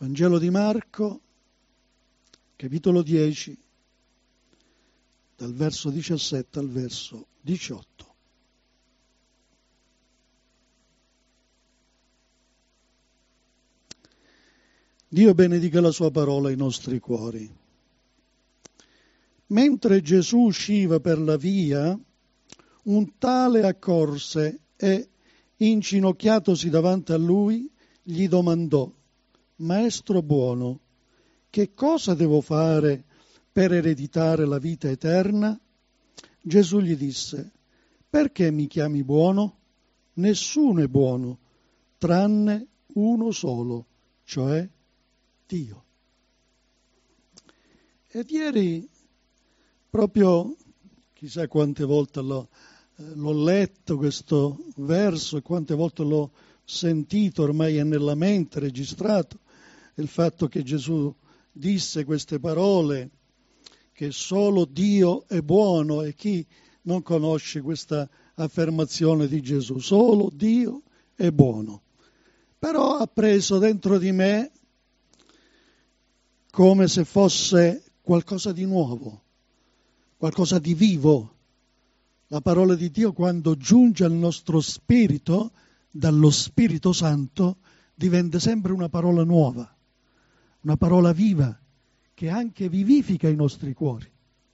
Vangelo di Marco, capitolo 10, dal verso 17 al verso 18. Dio benedica la sua parola ai nostri cuori. Mentre Gesù usciva per la via, un tale accorse e, inginocchiatosi davanti a lui, gli domandò: Maestro buono, che cosa devo fare per ereditare la vita eterna? Gesù gli disse: perché mi chiami buono? Nessuno è buono, tranne uno solo, cioè Dio. Ed ieri, proprio chissà quante volte l'ho letto questo verso e quante volte l'ho sentito, ormai è nella mente, registrato, il fatto che Gesù disse queste parole, che solo Dio è buono, e chi non conosce questa affermazione di Gesù, solo Dio è buono. Però ha preso dentro di me come se fosse qualcosa di nuovo, qualcosa di vivo. La parola di Dio, quando giunge al nostro spirito, dallo Spirito Santo, diventa sempre una parola nuova, una parola viva, che anche vivifica i nostri cuori.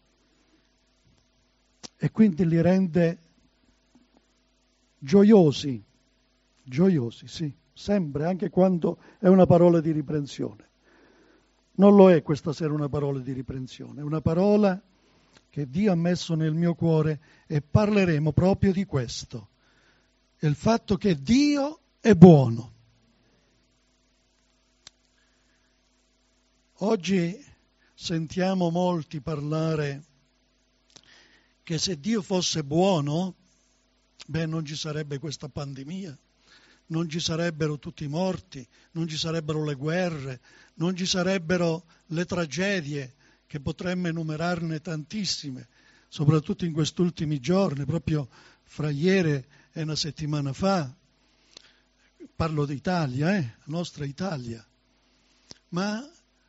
E quindi li rende gioiosi, sì, sempre, anche quando è una parola di riprensione. Non lo è questa sera una parola di riprensione, è una parola che Dio ha messo nel mio cuore, e parleremo proprio di questo, il fatto che Dio è buono. Oggi sentiamo molti parlare che se Dio fosse buono, non ci sarebbe questa pandemia, non ci sarebbero tutti i morti, non ci sarebbero le guerre, non ci sarebbero le tragedie, che potremmo enumerarne tantissime, soprattutto in questi ultimi giorni, proprio fra ieri e una settimana fa. Parlo d'Italia, la nostra Italia. Ma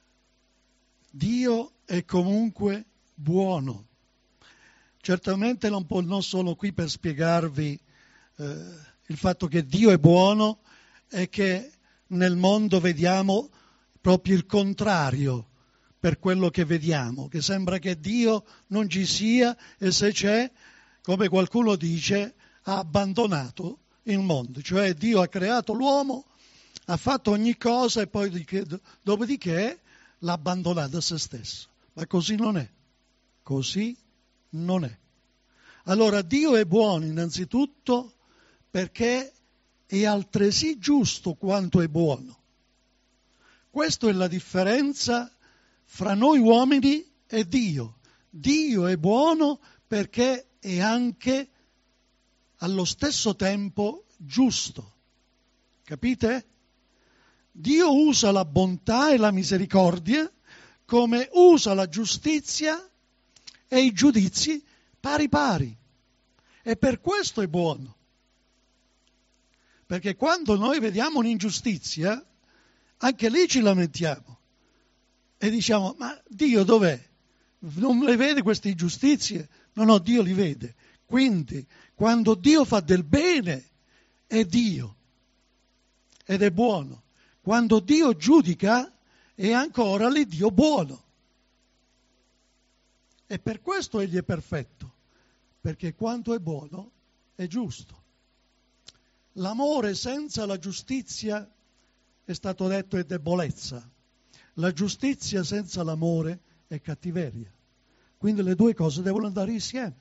Dio è comunque buono. Certamente non sono qui per spiegarvi il fatto che Dio è buono e che nel mondo vediamo proprio il contrario per quello che vediamo, che sembra che Dio non ci sia, e se c'è, come qualcuno dice, ha abbandonato il mondo. Cioè Dio ha creato l'uomo, ha fatto ogni cosa e poi dopodiché l'ha abbandonato a se stesso. Ma così non è. Così non è. Allora Dio è buono innanzitutto perché è altresì giusto quanto è buono. Questa è la differenza fra noi uomini e Dio. Dio è buono perché è anche allo stesso tempo giusto. Capite? Dio usa la bontà e la misericordia come usa la giustizia e i giudizi pari pari. E per questo è buono. Perché quando noi vediamo un'ingiustizia, anche lì ci lamentiamo. E diciamo: ma Dio dov'è? Non le vede queste ingiustizie? No, Dio li vede. Quindi, quando Dio fa del bene, è Dio. Ed è buono. Quando Dio giudica, è ancora l'Iddio buono. E per questo Egli è perfetto. Perché quanto è buono, è giusto. L'amore senza la giustizia, è stato detto, è debolezza. La giustizia senza l'amore è cattiveria. Quindi le due cose devono andare insieme.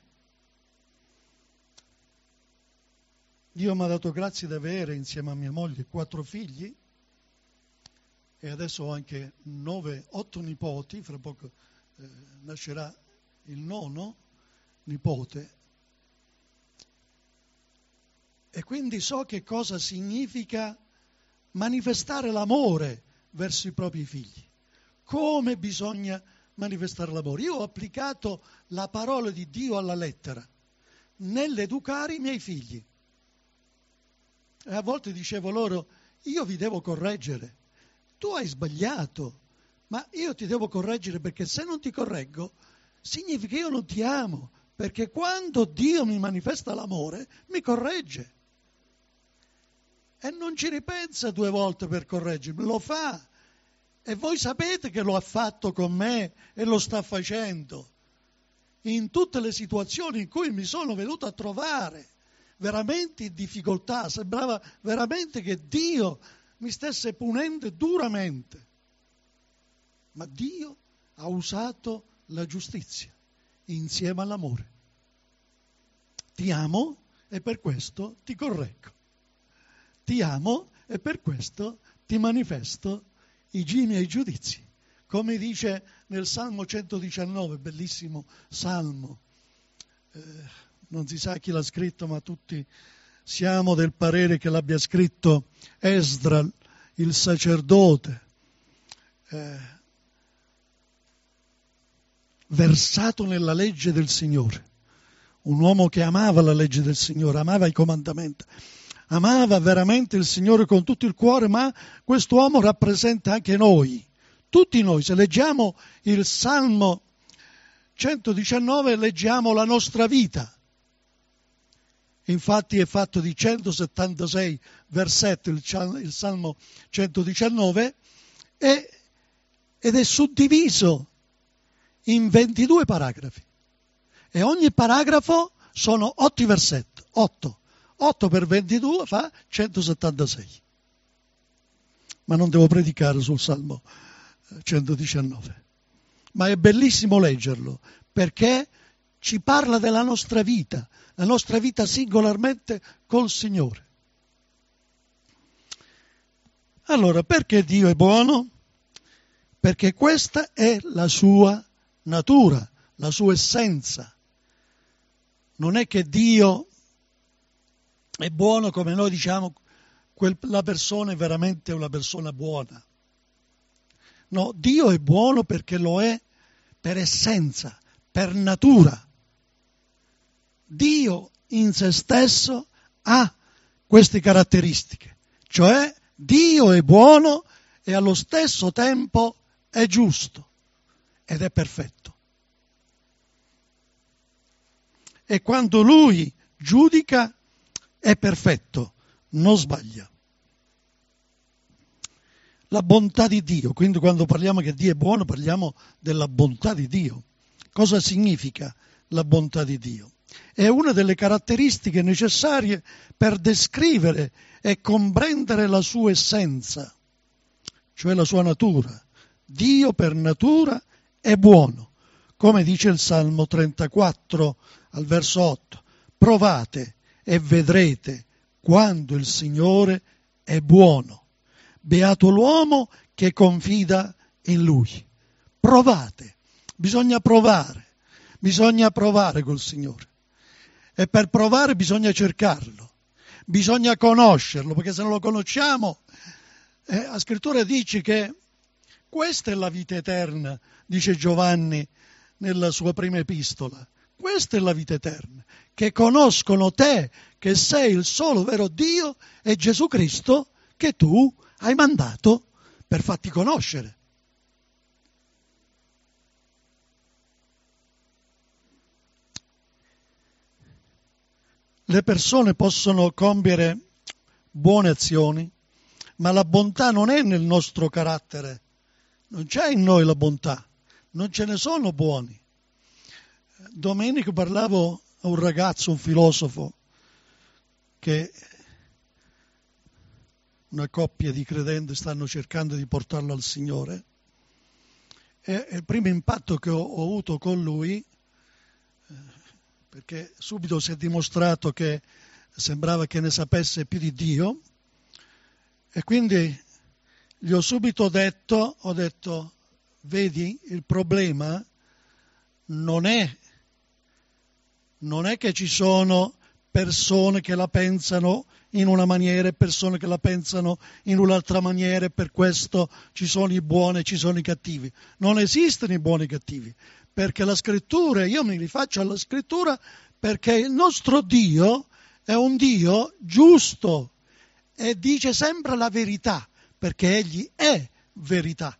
Dio mi ha dato grazia di avere, insieme a mia moglie, 4 figli, e adesso ho anche 8 nipoti, fra poco nascerà il 9º nipote. E quindi so che cosa significa manifestare l'amore verso i propri figli. Come bisogna manifestare l'amore? Io ho applicato la parola di Dio alla lettera nell'educare i miei figli. E a volte dicevo loro: io vi devo correggere, tu hai sbagliato, ma io ti devo correggere perché se non ti correggo significa che io non ti amo, perché quando Dio mi manifesta l'amore mi corregge. E non ci ripensa 2 volte per correggermi, lo fa. E voi sapete che lo ha fatto con me e lo sta facendo in tutte le situazioni in cui mi sono venuto a trovare veramente in difficoltà. Sembrava veramente che Dio mi stesse punendo duramente. Ma Dio ha usato la giustizia insieme all'amore. Ti amo e per questo ti correggo. Ti amo e per questo ti manifesto i miei giudizi. Come dice nel Salmo 119, bellissimo Salmo, non si sa chi l'ha scritto, ma tutti siamo del parere che l'abbia scritto Esdra, il sacerdote, versato nella legge del Signore, un uomo che amava la legge del Signore, amava i comandamenti, amava veramente il Signore con tutto il cuore, ma quest'uomo rappresenta anche noi, tutti noi. Se leggiamo il Salmo 119 leggiamo la nostra vita. Infatti è fatto di 176 versetti il Salmo 119 ed è suddiviso in 22 paragrafi. E ogni paragrafo sono 8 versetti, 8 per 22 fa 176. Ma non devo predicare sul Salmo 119. Ma è bellissimo leggerlo, perché ci parla della nostra vita, la nostra vita singolarmente col Signore. Allora, perché Dio è buono? Perché questa è la sua natura, la sua essenza. Non è che Dio è buono come noi diciamo, la persona è veramente una persona buona. No, Dio è buono perché lo è per essenza, per natura. Dio in se stesso ha queste caratteristiche, cioè Dio è buono e allo stesso tempo è giusto ed è perfetto. E quando Lui giudica è perfetto, non sbaglia. La bontà di Dio, quindi quando parliamo che Dio è buono parliamo della bontà di Dio. Cosa significa la bontà di Dio? È una delle caratteristiche necessarie per descrivere e comprendere la sua essenza, cioè la sua natura. Dio per natura è buono, come dice il Salmo 34 al verso 8. Provate e vedrete quando il Signore è buono. Beato l'uomo che confida in Lui. Provate, bisogna provare col Signore. E per provare bisogna cercarlo, bisogna conoscerlo, perché se non lo conosciamo, la Scrittura dice che questa è la vita eterna, dice Giovanni nella sua prima epistola. Questa è la vita eterna, che conoscono te, che sei il solo vero Dio, e Gesù Cristo che tu hai mandato per farti conoscere. Le persone possono compiere buone azioni, ma la bontà non è nel nostro carattere, non c'è in noi la bontà, non ce ne sono buoni. Domenico parlavo a un ragazzo, un filosofo, che una coppia di credenti stanno cercando di portarlo al Signore, e il primo impatto che ho avuto con lui, perché subito si è dimostrato che sembrava che ne sapesse più di Dio, e quindi gli ho subito detto, vedi, il problema non è che ci sono persone che la pensano in una maniera e persone che la pensano in un'altra maniera, e per questo ci sono i buoni e ci sono i cattivi. Non esistono i buoni e i cattivi, perché la Scrittura, io mi rifaccio alla Scrittura, perché il nostro Dio è un Dio giusto e dice sempre la verità, perché Egli è verità.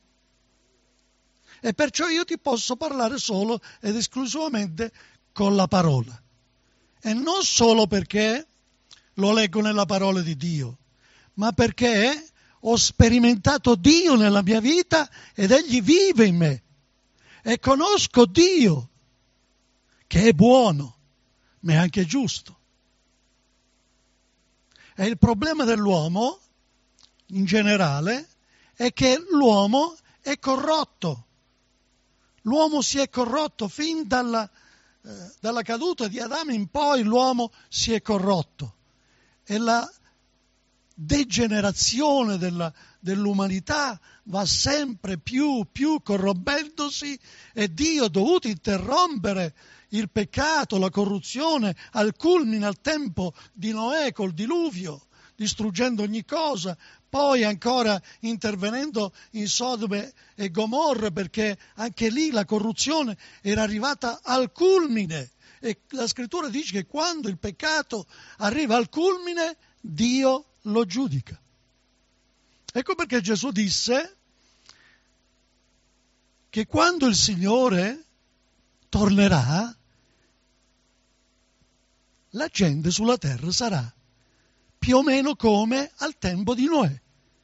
E perciò io ti posso parlare solo ed esclusivamente con la parola. E non solo perché lo leggo nella parola di Dio, ma perché ho sperimentato Dio nella mia vita ed Egli vive in me. E conosco Dio, che è buono, ma è anche giusto. E il problema dell'uomo, in generale, è che l'uomo è corrotto. L'uomo si è corrotto fin dalla caduta di Adamo in poi, l'uomo si è corrotto. E la degenerazione dell'umanità va sempre più corrompendosi, e Dio ha dovuto interrompere il peccato, la corruzione, al culmine al tempo di Noè col diluvio, distruggendo ogni cosa, poi ancora intervenendo in Sodome e Gomorra, perché anche lì la corruzione era arrivata al culmine. E la Scrittura dice che quando il peccato arriva al culmine, Dio lo giudica. Ecco perché Gesù disse che quando il Signore tornerà, la gente sulla terra sarà più o meno come al tempo di Noè.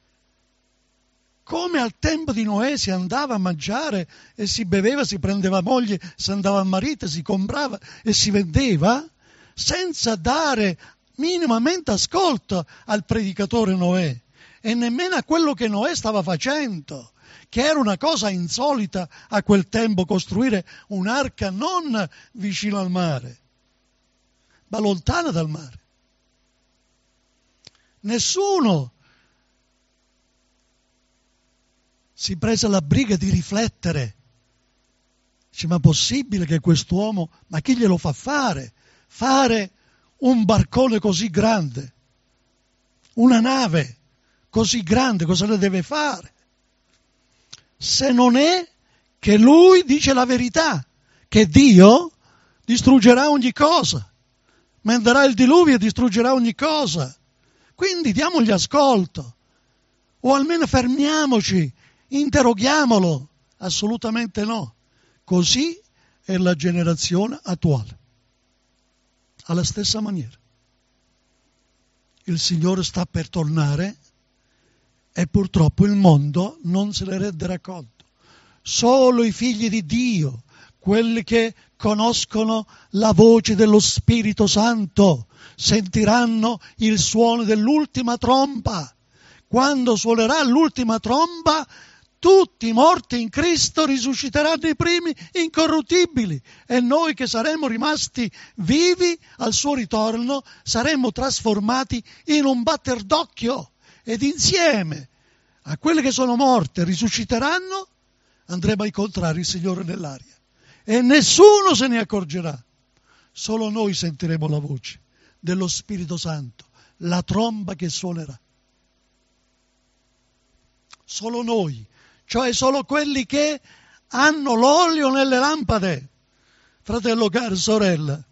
Come al tempo di Noè si andava a mangiare e si beveva, si prendeva moglie, si andava a marito, si comprava e si vendeva, senza dare minimamente ascolto al predicatore Noè e nemmeno a quello che Noè stava facendo, che era una cosa insolita a quel tempo, costruire un'arca non vicino al mare, ma lontana dal mare. Nessuno si prese la briga di riflettere. Dice, ma possibile che quest'uomo, ma chi glielo fa fare? Fare un barcone così grande, una nave così grande, cosa ne deve fare? Se non è che lui dice la verità, che Dio distruggerà ogni cosa, manderà il diluvio e distruggerà ogni cosa. Quindi diamogli ascolto, o almeno fermiamoci, interroghiamolo. Assolutamente no. Così è la generazione attuale. Alla stessa maniera. Il Signore sta per tornare e purtroppo il mondo non se ne renderà conto. Solo i figli di Dio, quelli che conoscono la voce dello Spirito Santo, sentiranno il suono dell'ultima tromba. Quando suonerà l'ultima tromba, tutti i morti in Cristo risusciteranno i primi incorruttibili, e noi che saremo rimasti vivi al suo ritorno saremo trasformati in un batter d'occhio, ed insieme a quelli che sono morti risusciteranno, andremo a incontrare il Signore nell'aria e nessuno se ne accorgerà. Solo noi sentiremo la voce dello Spirito Santo, la tromba che suonerà. Solo noi, cioè solo quelli che hanno l'olio nelle lampade. Fratello caro, sorella,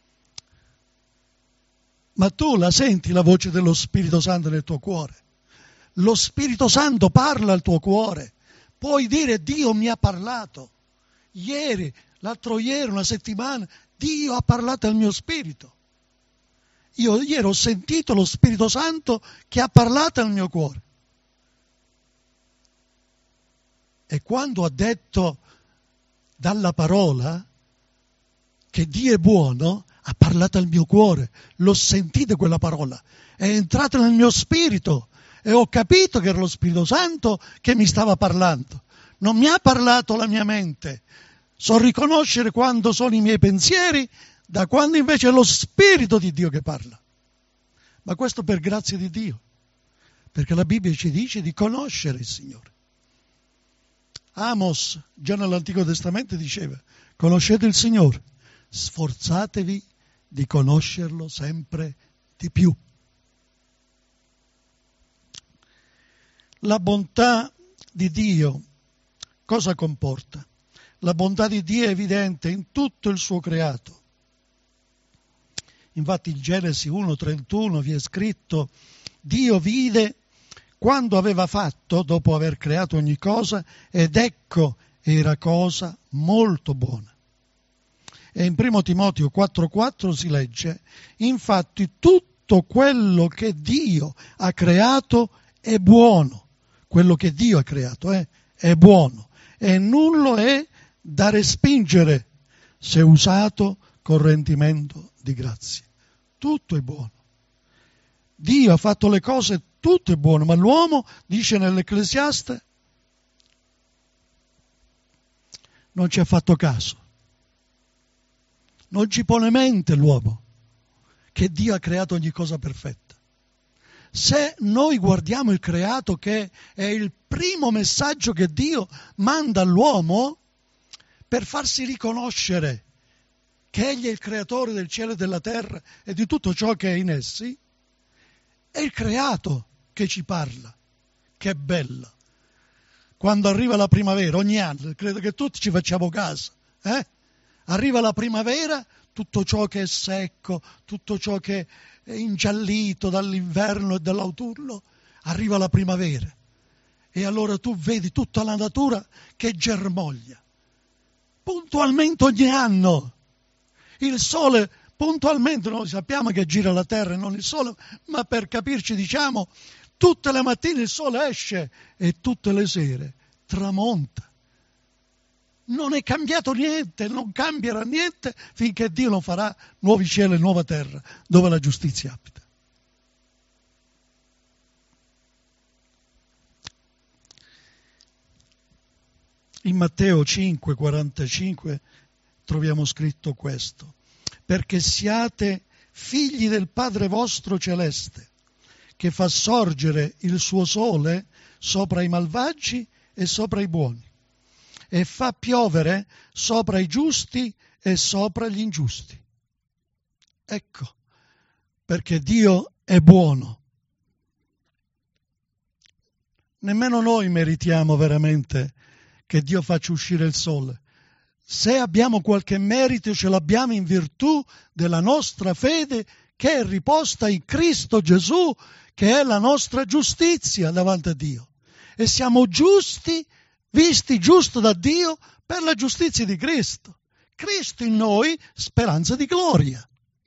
ma tu la senti la voce dello Spirito Santo nel tuo cuore? Lo Spirito Santo parla al tuo cuore. Puoi dire: Dio mi ha parlato. Ieri, l'altro ieri, una settimana, Dio ha parlato al mio spirito. Io ieri ho sentito lo Spirito Santo che ha parlato al mio cuore. E quando ha detto dalla parola che Dio è buono, ha parlato al mio cuore. L'ho sentita quella parola, è entrata nel mio spirito e ho capito che era lo Spirito Santo che mi stava parlando. Non mi ha parlato la mia mente. So riconoscere quando sono i miei pensieri da quando invece è lo Spirito di Dio che parla. Ma questo per grazia di Dio, perché la Bibbia ci dice di conoscere il Signore. Amos, già nell'Antico Testamento, diceva: conoscete il Signore, sforzatevi di conoscerlo sempre di più. La bontà di Dio cosa comporta? La bontà di Dio è evidente in tutto il suo creato. Infatti in Genesi 1:31 vi è scritto: Dio vide quando aveva fatto, dopo aver creato ogni cosa, ed ecco era cosa molto buona. E in 1 Timoteo 4,4 si legge: infatti tutto quello che Dio ha creato è buono. Quello che Dio ha creato è buono e nullo è da respingere se usato con rendimento di grazia. Tutto è buono. Dio ha fatto le cose, tutto è buono, ma l'uomo, dice nell'Ecclesiaste, non ci ha fatto caso. Non ci pone mente l'uomo che Dio ha creato ogni cosa perfetta. Se noi guardiamo il creato, che è il primo messaggio che Dio manda all'uomo per farsi riconoscere che Egli è il creatore del cielo e della terra e di tutto ciò che è in essi, è il creato che ci parla. Che bello! Quando arriva la primavera, ogni anno, credo che tutti ci facciamo caso, arriva la primavera, tutto ciò che è secco, tutto ciò che è ingiallito dall'inverno e dall'autunno, arriva la primavera. E allora tu vedi tutta la natura che germoglia. Puntualmente ogni anno. Il sole, puntualmente, noi sappiamo che gira la terra e non il sole, ma per capirci diciamo, tutte le mattine il sole esce e tutte le sere tramonta. Non è cambiato niente, non cambierà niente finché Dio non farà nuovi cieli e nuova terra dove la giustizia abita. In Matteo 5,45 troviamo scritto questo: perché siate figli del Padre vostro celeste, che fa sorgere il suo sole sopra i malvagi e sopra i buoni, e fa piovere sopra i giusti e sopra gli ingiusti. Ecco, perché Dio è buono. Nemmeno noi meritiamo veramente che Dio faccia uscire il sole. Se abbiamo qualche merito, ce l'abbiamo in virtù della nostra fede, che è riposta in Cristo Gesù, che è la nostra giustizia davanti a Dio. E siamo giusti, visti giusto da Dio per la giustizia di Cristo. Cristo in noi, speranza di gloria.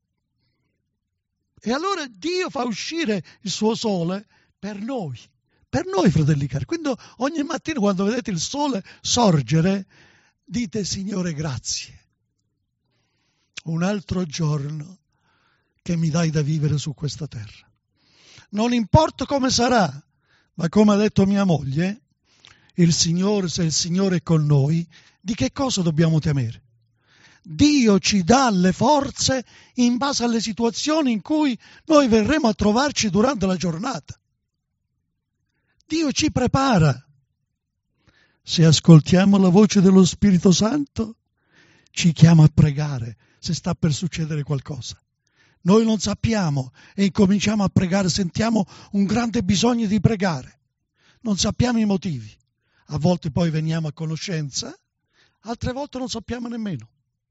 E allora Dio fa uscire il suo sole per noi, fratelli cari. Quindi ogni mattina quando vedete il sole sorgere, dite: Signore, grazie. Un altro giorno che mi dai da vivere su questa terra. Non importa come sarà, ma come ha detto mia moglie, il Signore, se il Signore è con noi, di che cosa dobbiamo temere? Dio ci dà le forze in base alle situazioni in cui noi verremo a trovarci durante la giornata. Dio ci prepara. Se ascoltiamo la voce dello Spirito Santo, ci chiama a pregare se sta per succedere qualcosa. Noi non sappiamo e incominciamo a pregare, sentiamo un grande bisogno di pregare. Non sappiamo i motivi. A volte poi veniamo a conoscenza, altre volte non sappiamo nemmeno.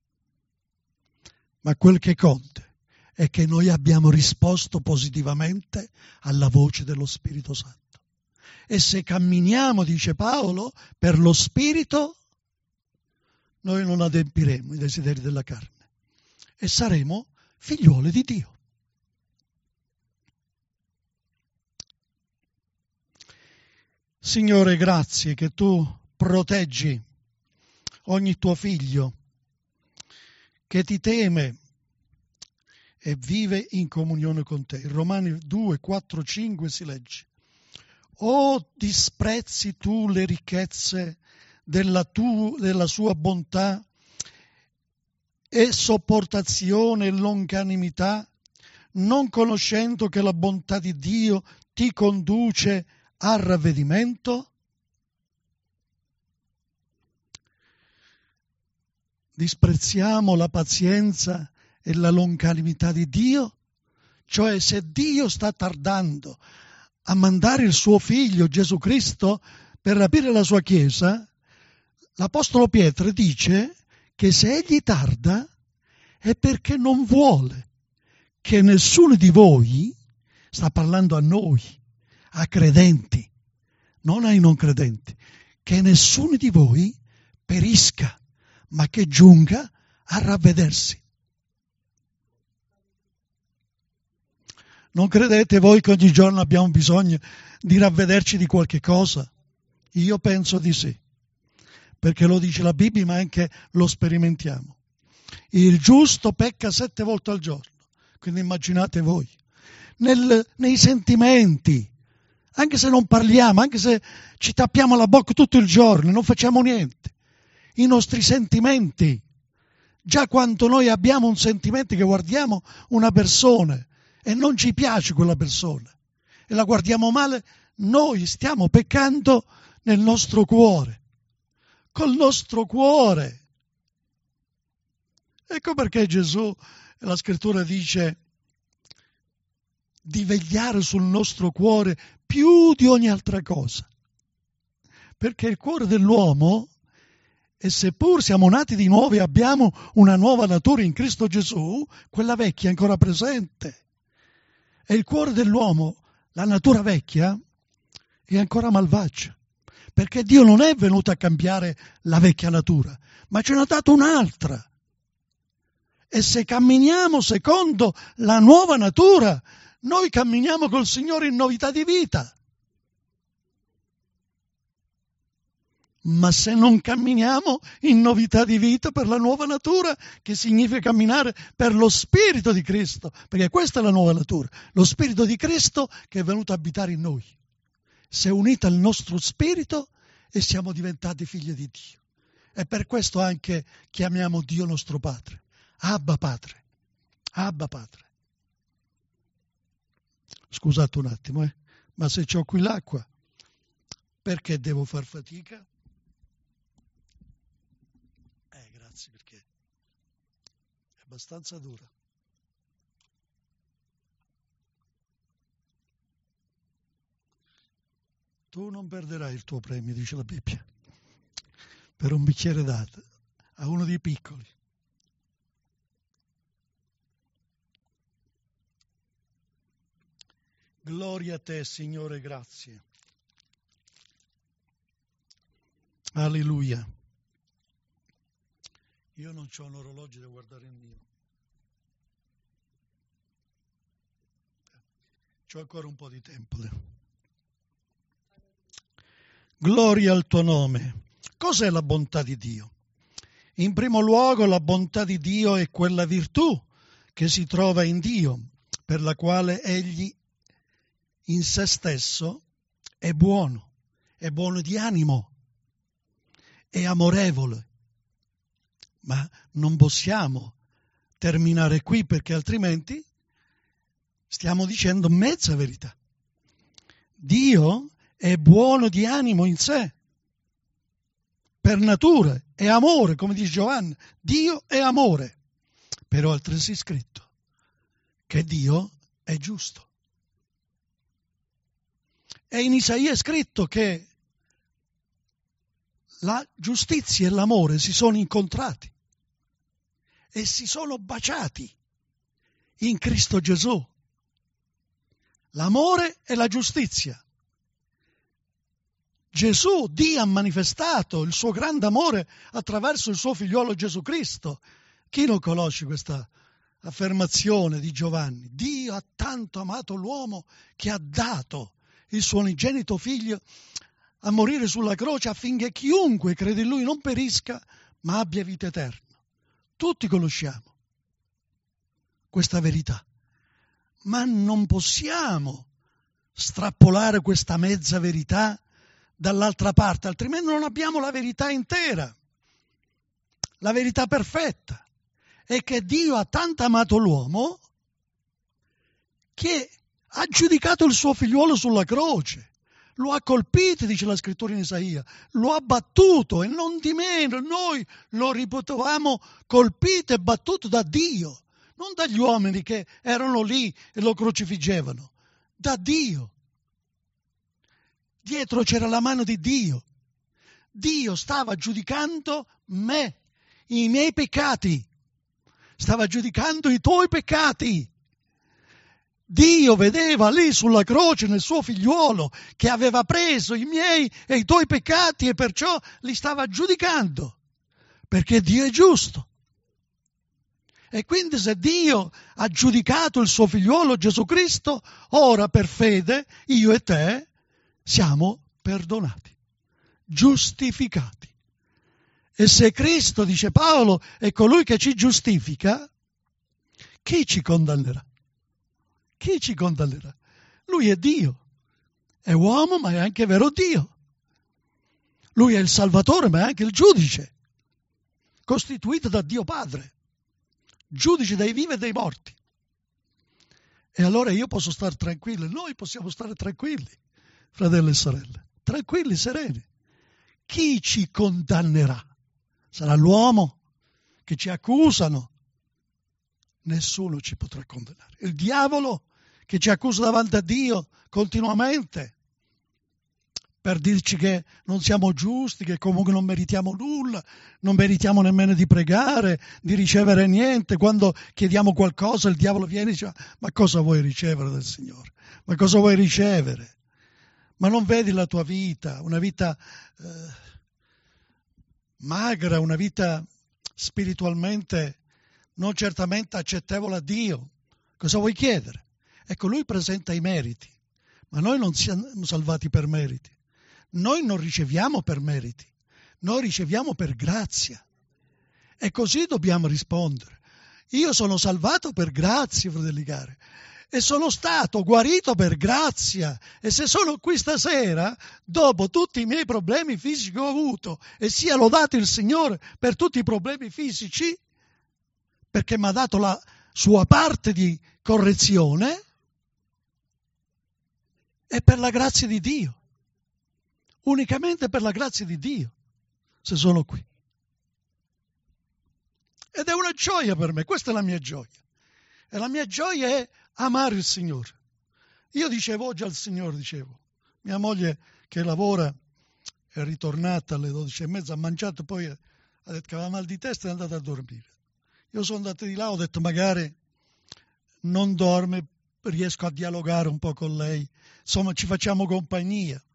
Ma quel che conta è che noi abbiamo risposto positivamente alla voce dello Spirito Santo. E se camminiamo, dice Paolo, per lo Spirito, noi non adempiremo i desideri della carne e saremo figliuoli di Dio. Signore, grazie che tu proteggi ogni tuo figlio che ti teme e vive in comunione con te. In Romani 2, 4, 5 si legge: o disprezzi tu le ricchezze della sua bontà e sopportazione e longanimità, non conoscendo che la bontà di Dio ti conduce al ravvedimento? Disprezziamo la pazienza e la longanimità di Dio? Cioè, se Dio sta tardando a mandare il suo figlio Gesù Cristo per rapire la sua Chiesa, l'Apostolo Pietro dice che se egli tarda è perché non vuole che nessuno di voi, sta parlando a noi, a credenti, non ai non credenti, che nessuno di voi perisca, ma che giunga a ravvedersi. Non credete voi che ogni giorno abbiamo bisogno di ravvederci di qualche cosa? Io penso di sì, perché lo dice la Bibbia, ma anche lo sperimentiamo. Il giusto pecca 7 volte al giorno, quindi immaginate voi. Nei sentimenti, anche se non parliamo, anche se ci tappiamo la bocca tutto il giorno, non facciamo niente. I nostri sentimenti, già quando noi abbiamo un sentimento che guardiamo una persona e non ci piace quella persona e la guardiamo male, noi stiamo peccando nel nostro cuore, col nostro cuore. Ecco perché Gesù, la scrittura dice di vegliare sul nostro cuore più di ogni altra cosa. Perché il cuore dell'uomo, e seppur siamo nati di nuovo e abbiamo una nuova natura in Cristo Gesù, quella vecchia è ancora presente. E il cuore dell'uomo, la natura vecchia, è ancora malvagia. Perché Dio non è venuto a cambiare la vecchia natura, ma ce n'ha dato un'altra. E se camminiamo secondo la nuova natura, noi camminiamo col Signore in novità di vita. Ma se non camminiamo in novità di vita per la nuova natura, che significa camminare per lo Spirito di Cristo, perché questa è la nuova natura, lo Spirito di Cristo che è venuto a abitare in noi. Si è unito al nostro spirito e siamo diventati figli di Dio. E per questo anche chiamiamo Dio nostro Padre. Abba Padre, Abba Padre. Scusate un attimo, ma se c'ho qui l'acqua, perché devo far fatica? Grazie, perché è abbastanza dura. Tu non perderai il tuo premio, dice la Bibbia, per un bicchiere d'acqua a uno dei piccoli. Gloria a te, Signore, grazie. Alleluia. Io non c'ho un orologio da guardare il mio. C'ho ancora un po' di tempo. Gloria al tuo nome. Cos'è la bontà di Dio? In primo luogo, la bontà di Dio è quella virtù che si trova in Dio, per la quale Egli in se stesso è buono di animo, è amorevole. Ma non possiamo terminare qui, perché altrimenti stiamo dicendo mezza verità. Dio è buono di animo in sé, per natura, è amore, come dice Giovanni. Dio è amore, però è altresì scritto che Dio è giusto. E in Isaia è scritto che la giustizia e l'amore si sono incontrati e si sono baciati in Cristo Gesù. L'amore e la giustizia. Gesù, Dio, ha manifestato il suo grande amore attraverso il suo figliolo Gesù Cristo. Chi non conosce questa affermazione di Giovanni? Dio ha tanto amato l'uomo che ha dato il suo unigenito figlio a morire sulla croce affinché chiunque crede in lui non perisca ma abbia vita eterna. Tutti conosciamo questa verità, ma non possiamo strappolare questa mezza verità dall'altra parte, altrimenti non abbiamo la verità intera, la verità perfetta. È che Dio ha tanto amato l'uomo che ha giudicato il suo figliuolo sulla croce, lo ha colpito, dice la scrittura in Isaia, lo ha battuto, e non di meno noi lo riputavamo colpito e battuto da Dio, non dagli uomini che erano lì e lo crocifiggevano, da Dio. Dietro c'era la mano di Dio. Dio stava giudicando me, i miei peccati, stava giudicando i tuoi peccati. Dio vedeva lì sulla croce nel suo figliuolo che aveva preso i miei e i tuoi peccati e perciò li stava giudicando, perché Dio è giusto. E quindi se Dio ha giudicato il suo figliuolo Gesù Cristo, ora per fede io e te siamo perdonati, giustificati. E se Cristo, dice Paolo, è colui che ci giustifica, chi ci condannerà? Chi ci condannerà? Lui è Dio, è uomo ma è anche vero Dio. Lui è il Salvatore ma è anche il giudice, costituito da Dio Padre, giudice dei vivi e dei morti. E allora io posso stare tranquillo, noi possiamo stare tranquilli, fratelli e sorelle, tranquilli, sereni. Chi ci condannerà? Sarà l'uomo che ci accusano? Nessuno ci potrà condannare. Il diavolo che ci accusa davanti a Dio continuamente per dirci che non siamo giusti, che comunque non meritiamo nulla, non meritiamo nemmeno di pregare, di ricevere niente. Quando chiediamo qualcosa il diavolo viene e dice: ma cosa vuoi ricevere dal Signore? Ma cosa vuoi ricevere? Ma non vedi la tua vita, una vita magra, una vita spiritualmente non certamente accettevole a Dio. Cosa vuoi chiedere? Ecco, lui presenta i meriti, ma noi non siamo salvati per meriti. Noi non riceviamo per meriti, noi riceviamo per grazia. E così dobbiamo rispondere. Io sono salvato per grazia, fratelli cari, e sono stato guarito per grazia. E se sono qui stasera, dopo tutti i miei problemi fisici che ho avuto, e sia lodato il Signore per tutti i problemi fisici, perché mi ha dato la sua parte di correzione, è per la grazia di Dio. Unicamente per la grazia di Dio, se sono qui. Ed è una gioia per me, questa è la mia gioia. E la mia gioia è amare il Signore. Io dicevo oggi al Signore, mia moglie che lavora è ritornata alle 12:30, ha mangiato, poi ha detto che aveva mal di testa e è andata a dormire. Io sono andato di là, ho detto magari non dorme, riesco a dialogare un po' con lei, insomma ci facciamo compagnia.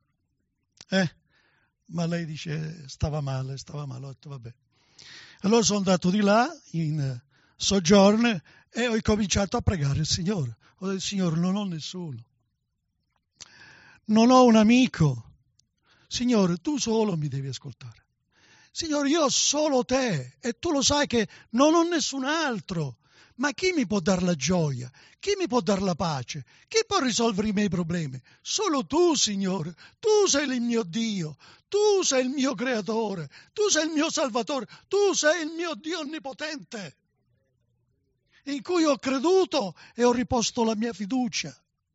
Ma lei dice stava male, ho detto vabbè. Allora sono andato di là in soggiorno e ho cominciato a pregare il Signore. Ho detto: Signore, non ho nessuno, non ho un amico. Signore, tu solo mi devi ascoltare. Signore, io ho solo te e tu lo sai che non ho nessun altro. Ma chi mi può dare la gioia? Chi mi può dare la pace? Chi può risolvere i miei problemi? Solo tu, Signore. Tu sei il mio Dio. Tu sei il mio Creatore. Tu sei il mio Salvatore. Tu sei il mio Dio onnipotente, in cui ho creduto e ho riposto la mia fiducia.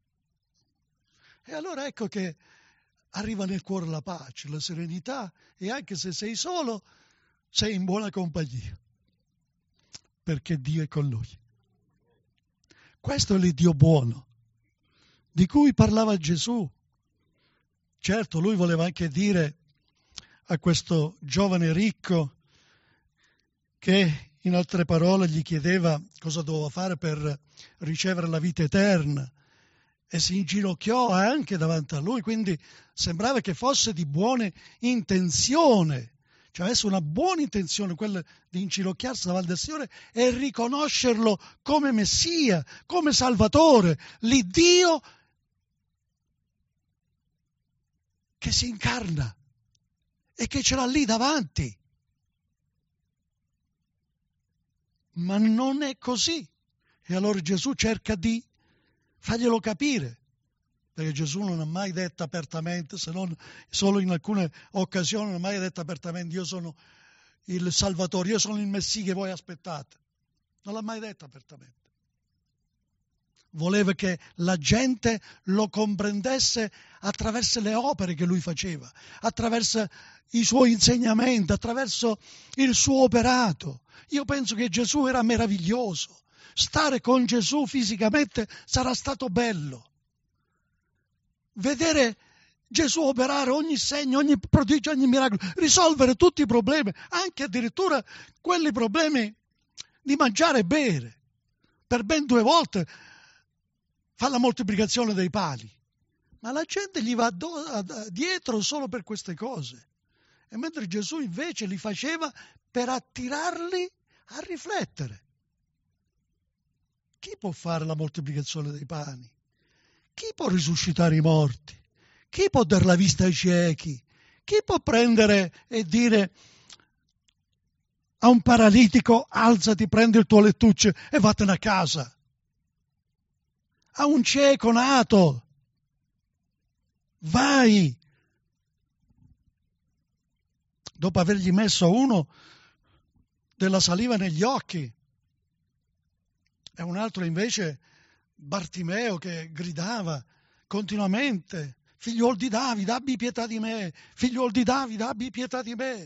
E allora ecco che arriva nel cuore la pace, la serenità, e anche se sei solo, sei in buona compagnia, perché Dio è con noi. Questo è l'Iddio buono di cui parlava Gesù. Certo, lui voleva anche dire a questo giovane ricco che, in altre parole, gli chiedeva cosa doveva fare per ricevere la vita eterna, e si inginocchiò anche davanti a lui, quindi sembrava che fosse di buone intenzione, cioè avesse una buona intenzione, quella di inginocchiarsi davanti al Signore e riconoscerlo come Messia, come Salvatore, l'Iddio che si incarna e che ce l'ha lì davanti. Ma non è così. E allora Gesù cerca di farglielo capire, perché Gesù non ha mai detto apertamente, se non solo in alcune occasioni, non ha mai detto apertamente: io sono il Salvatore, io sono il Messia che voi aspettate. Non l'ha mai detto apertamente. Voleva che la gente lo comprendesse attraverso le opere che lui faceva, attraverso i suoi insegnamenti, attraverso il suo operato. Io penso che Gesù era meraviglioso. Stare con Gesù fisicamente sarà stato bello. Vedere Gesù operare ogni segno, ogni prodigio, ogni miracolo, risolvere tutti i problemi, anche addirittura quelli problemi di mangiare e bere. Per ben 2 volte fa la moltiplicazione dei pani, ma la gente gli va dietro solo per queste cose. E mentre Gesù invece li faceva per attirarli a riflettere. Chi può fare la moltiplicazione dei pani? Chi può risuscitare i morti? Chi può dare la vista ai ciechi? Chi può prendere e dire a un paralitico: alzati, prendi il tuo lettuccio e vattene a casa? A un cieco nato: vai! Dopo avergli messo uno della saliva negli occhi, e un altro invece, Bartimeo, che gridava continuamente: figliuol di Davide, abbi pietà di me, figliuol di Davide, abbi pietà di me.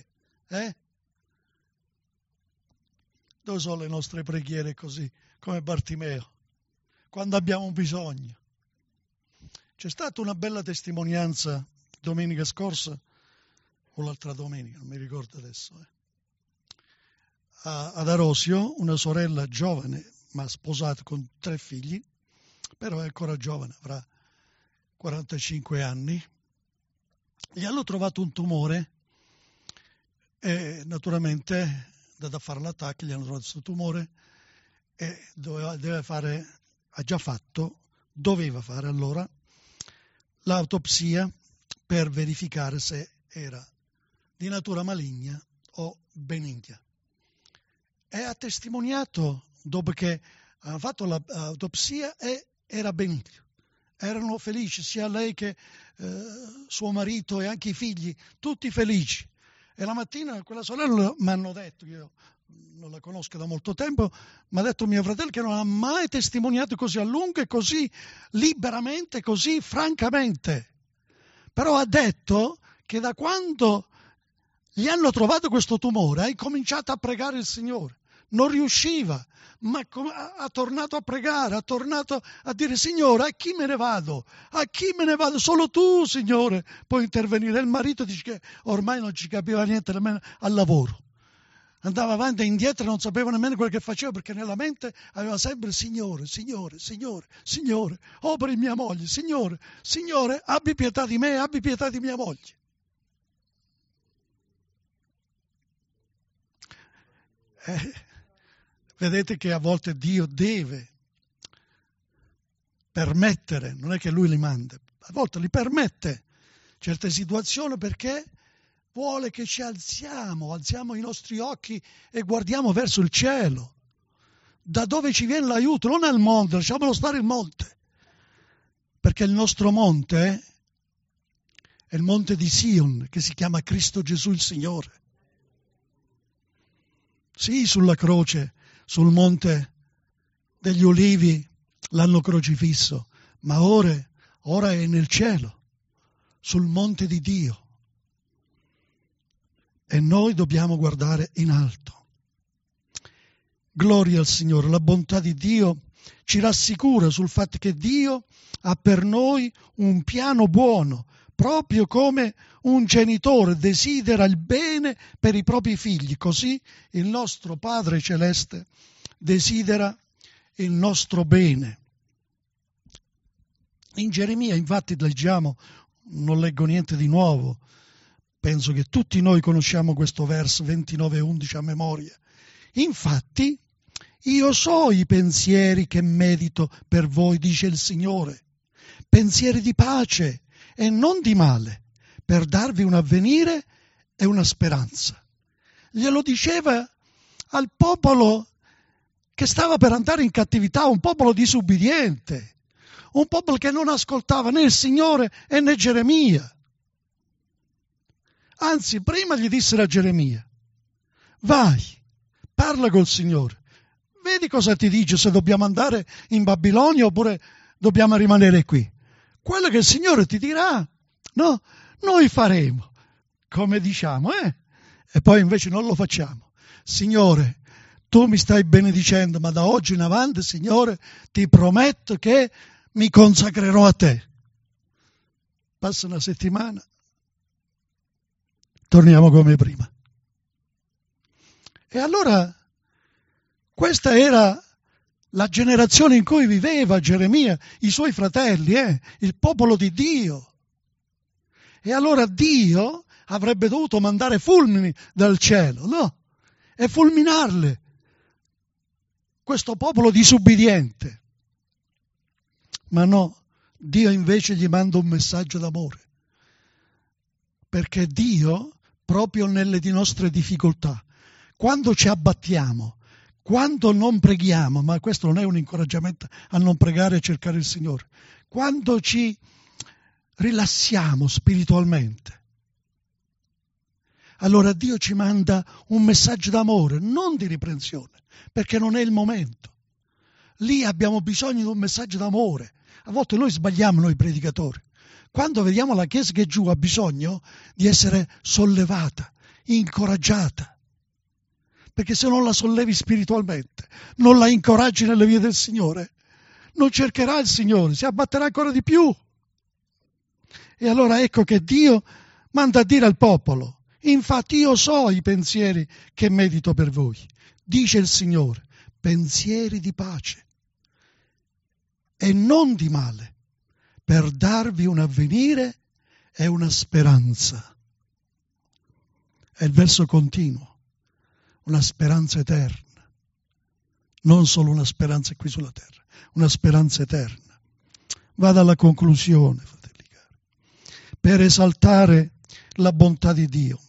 Dove sono le nostre preghiere così, come Bartimeo, quando abbiamo bisogno? C'è stata una bella testimonianza domenica scorsa, o l'altra domenica, non mi ricordo adesso, ad Arosio, una sorella giovane, ma sposata con 3 figli, però è ancora giovane, avrà 45 anni, gli hanno trovato un tumore e naturalmente da fare l'attacco, gli hanno trovato questo tumore e doveva fare allora l'autopsia per verificare se era di natura maligna o benigna. E ha testimoniato, dopo che ha fatto l'autopsia, e era benigno. Erano felici, sia lei che suo marito e anche i figli, tutti felici. E la mattina quella sorella mi hanno detto, io non la conosco da molto tempo, mi ha detto mio fratello che non ha mai testimoniato così a lungo e così liberamente, così francamente. Però ha detto che da quando gli hanno trovato questo tumore ha incominciato a pregare il Signore. Non riusciva, ma ha tornato a pregare, ha tornato a dire: Signore, a chi me ne vado? A chi me ne vado? Solo tu, Signore, puoi intervenire. E il marito dice che ormai non ci capiva niente nemmeno al lavoro. Andava avanti e indietro e non sapeva nemmeno quello che faceva, perché nella mente aveva sempre: Signore, Signore, Signore, Signore, opera in mia moglie, Signore, Signore, abbi pietà di me, abbi pietà di mia moglie. Vedete che a volte Dio deve permettere, non è che Lui li manda, a volte li permette certe situazioni perché vuole che ci alziamo i nostri occhi e guardiamo verso il cielo, da dove ci viene l'aiuto, non al monte, lasciamolo stare il monte, perché il nostro monte è il monte di Sion, che si chiama Cristo Gesù il Signore. Sì, sulla croce, sul monte degli Ulivi l'hanno crocifisso, ma ora è nel cielo, sul monte di Dio. E noi dobbiamo guardare in alto. Gloria al Signore, la bontà di Dio ci rassicura sul fatto che Dio ha per noi un piano buono, proprio come un genitore desidera il bene per i propri figli, così il nostro Padre Celeste desidera il nostro bene. In Geremia, infatti, leggiamo, non leggo niente di nuovo, penso che tutti noi conosciamo questo verso 29:11 a memoria. Infatti, io so i pensieri che medito per voi, dice il Signore, pensieri di pace e non di male, per darvi un avvenire e una speranza. Glielo diceva al popolo che stava per andare in cattività, un popolo disubbidiente, un popolo che non ascoltava né il Signore né Geremia. Anzi, prima gli dissero a Geremia: vai, parla col Signore, vedi cosa ti dice, se dobbiamo andare in Babilonia oppure dobbiamo rimanere qui. Quello che il Signore ti dirà, no, noi faremo, come diciamo, e poi invece non lo facciamo. Signore, tu mi stai benedicendo, ma da oggi in avanti, Signore, ti prometto che mi consacrerò a te. Passa una settimana, torniamo come prima. E allora questa era la generazione in cui viveva Geremia, i suoi fratelli, il popolo di Dio. E allora Dio avrebbe dovuto mandare fulmini dal cielo, no? E fulminarle, questo popolo disubbidiente. Ma no, Dio invece gli manda un messaggio d'amore. Perché Dio, proprio nelle nostre difficoltà, quando ci abbattiamo, quando non preghiamo, ma questo non è un incoraggiamento a non pregare e cercare il Signore, quando ci rilassiamo spiritualmente, allora Dio ci manda un messaggio d'amore, non di riprensione, perché non è il momento. Lì abbiamo bisogno di un messaggio d'amore. A volte noi sbagliamo, noi predicatori. Quando vediamo la Chiesa che è giù ha bisogno di essere sollevata, incoraggiata. Perché se non la sollevi spiritualmente, non la incoraggi nelle vie del Signore, non cercherà il Signore, si abbatterà ancora di più. E allora ecco che Dio manda a dire al popolo: infatti io so i pensieri che medito per voi, dice il Signore, pensieri di pace e non di male, per darvi un avvenire e una speranza. È il verso continuo. Una speranza eterna, non solo una speranza qui sulla terra, una speranza eterna. Vado alla conclusione, fratelli cari, per esaltare la bontà di Dio.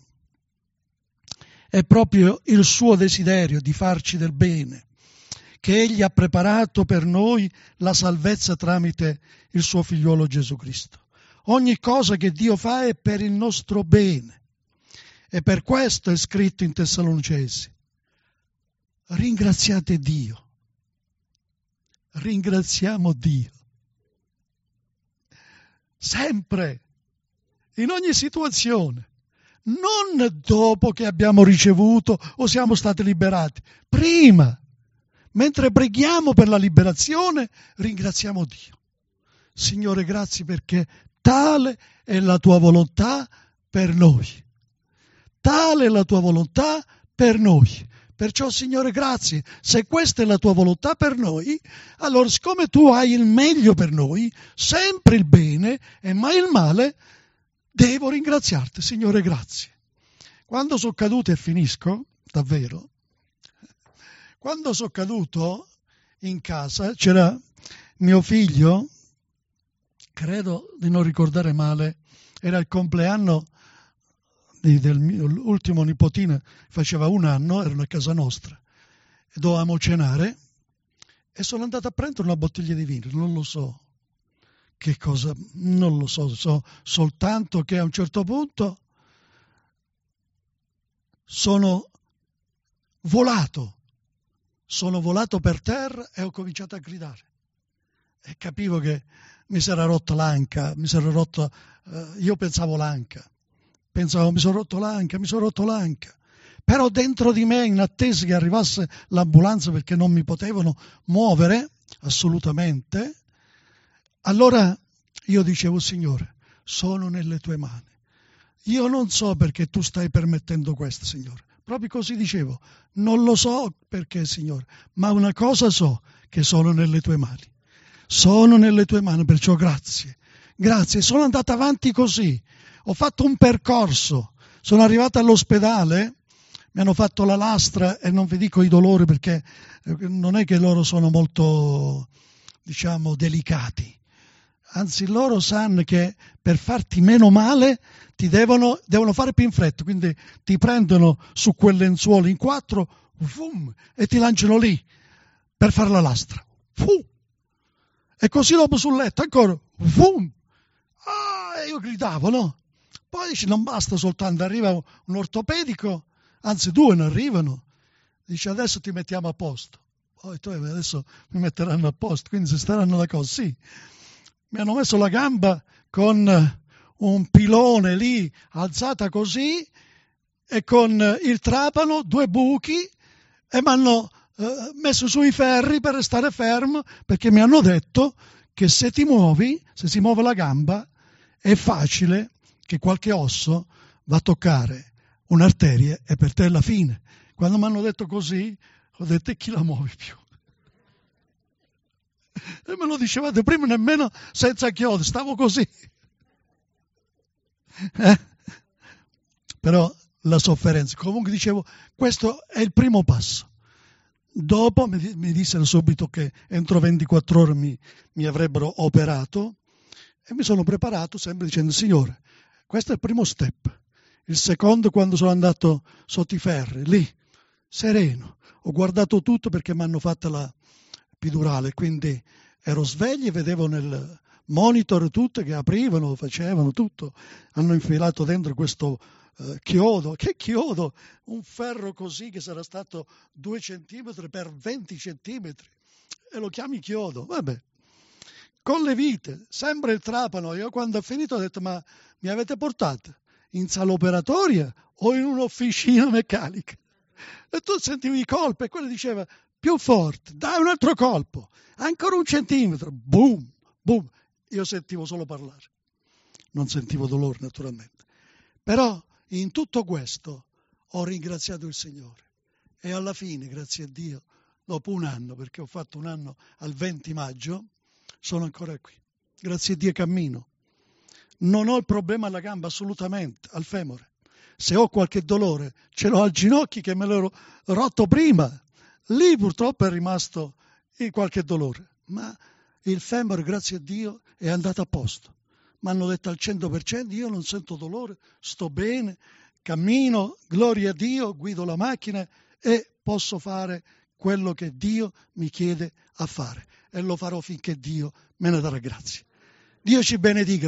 È proprio il suo desiderio di farci del bene, che Egli ha preparato per noi la salvezza tramite il suo figliuolo Gesù Cristo. Ogni cosa che Dio fa è per il nostro bene. E per questo è scritto in Tessalonicesi: ringraziate Dio. Ringraziamo Dio. Sempre, in ogni situazione. Non dopo che abbiamo ricevuto o siamo stati liberati. Prima, mentre preghiamo per la liberazione, ringraziamo Dio. Signore, grazie perché tale è la tua volontà per noi. Tale è la tua volontà per noi. Perciò, Signore, grazie. Se questa è la tua volontà per noi, allora, siccome tu hai il meglio per noi, sempre il bene e mai il male, devo ringraziarti, Signore, grazie. Quando sono caduto, e finisco, davvero, quando sono caduto in casa, c'era mio figlio, credo di non ricordare male, era il compleanno del mio ultimo nipotino, faceva 1 anno, erano a casa nostra e dovevamo cenare e sono andato a prendere una bottiglia di vino, non lo so che cosa, non lo so soltanto che a un certo punto sono volato per terra e ho cominciato a gridare e capivo che mi si era rotta l'anca, io pensavo l'anca. Pensavo, mi sono rotto l'anca. Però dentro di me, in attesa che arrivasse l'ambulanza perché non mi potevano muovere, assolutamente, allora io dicevo, Signore, sono nelle tue mani. Io non so perché tu stai permettendo questo, Signore. Proprio così dicevo, non lo so perché, Signore, ma una cosa so, che sono nelle tue mani. Sono nelle tue mani, perciò grazie. Grazie, sono andato avanti così. Ho fatto un percorso, sono arrivato all'ospedale, mi hanno fatto la lastra e non vi dico i dolori perché non è che loro sono molto, delicati. Anzi, loro sanno che per farti meno male ti devono fare più in fretta, quindi ti prendono su quel lenzuolo in 4 e ti lanciano lì per fare la lastra. E così dopo sul letto ancora io gridavo, no? Poi dice, non basta soltanto, arriva un ortopedico, anzi 2 ne arrivano, dice adesso ti mettiamo a posto. Poi adesso mi metteranno a posto, quindi si staranno d'accordo, sì. Mi hanno messo la gamba con un pilone lì, alzata così, e con il trapano, 2 buchi, e mi hanno messo sui ferri per restare fermo, perché mi hanno detto che se ti muovi, se si muove la gamba, è facile che qualche osso va a toccare un'arteria e per te è la fine. Quando mi hanno detto così, ho detto, e chi la muove più? E me lo dicevate prima nemmeno senza chiodo, stavo così. Però la sofferenza, comunque dicevo, questo è il primo passo. Dopo mi dissero subito che entro 24 ore mi avrebbero operato e mi sono preparato sempre dicendo: Signore, questo è il primo step. Il secondo, quando sono andato sotto i ferri, lì, sereno, ho guardato tutto perché mi hanno fatto la epidurale, quindi ero sveglio e vedevo nel monitor tutto che aprivano, facevano tutto. Hanno infilato dentro questo chiodo. Che chiodo? Un ferro così che sarà stato 2 centimetri per 20 centimetri. E lo chiami chiodo? Vabbè. Con le vite, sempre il trapano. Io quando ho finito ho detto: ma mi avete portato in sala operatoria o in un'officina meccanica? E tu sentivi i colpi e quello diceva: più forte, dai un altro colpo, ancora 1 centimetro, boom, boom. Io sentivo solo parlare, non sentivo dolore naturalmente. Però in tutto questo ho ringraziato il Signore e alla fine, grazie a Dio, dopo un anno, perché ho fatto un anno al 20 maggio, sono ancora qui. Grazie a Dio cammino. Non ho il problema alla gamba assolutamente, al femore. Se ho qualche dolore ce l'ho al ginocchio che me l'ero rotto prima. Lì purtroppo è rimasto qualche dolore, ma il femore, grazie a Dio, è andato a posto. Mi hanno detto al 100%, io non sento dolore, sto bene, cammino, gloria a Dio, guido la macchina e posso fare quello che Dio mi chiede a fare. E lo farò finché Dio me ne darà grazie. Dio ci benedica.